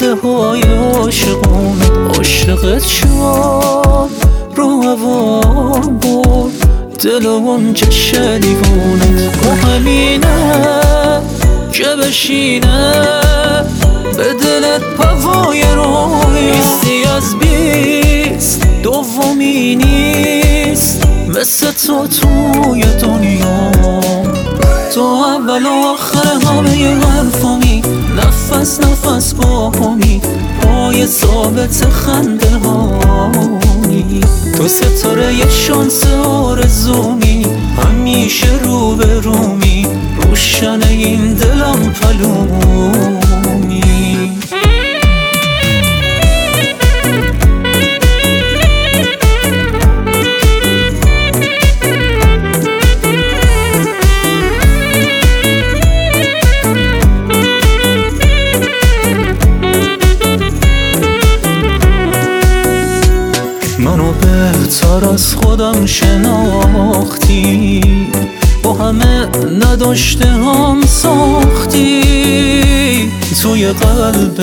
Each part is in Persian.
خنده های عاشقونه. عاشقت شد رو هوام برد دل و اون چشم دیوونت. و همینه که بشینه به دلت پوای روی. بیستی از 20 دومی نیست مثل تو توی دنیا. تو اول و آخر همه حرفامی، نفس نفس با همی، پای ثابت خنده هایی. تو ستاره یه شانس آرزومی، همیشه رو به رومی، روشن این دلم پلومی. منو بهتر از خودم شناختی، با همه نداشته هم ساختی. توی قلب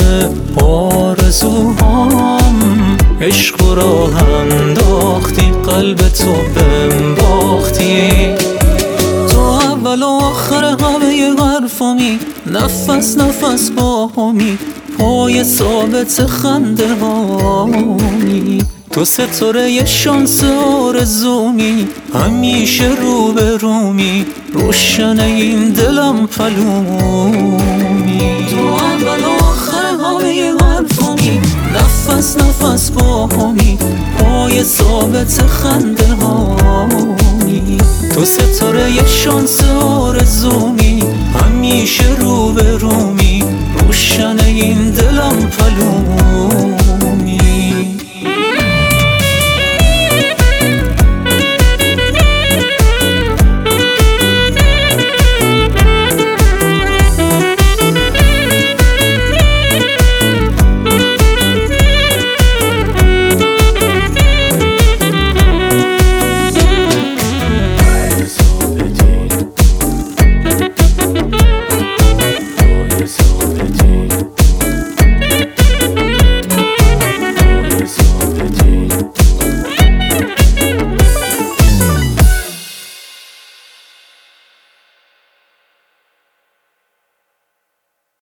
آرزوهام عشق را انداختی، قلب تو بهم باختی. تو اول و آخر همه حرفامی، نفس نفس با همی، پای ثابت خنده هایی. تو ستاره یه شانس آرزومی، همیشه رو به رومی، روشن این دلم پلومی. تو اول و آخر همه حرفامی، نفس نفس با همی، پای ثابت خنده هایی. تو ستاره یه شانس آرزومی، همیشه رو به رومی، روشن این دلم پلومی.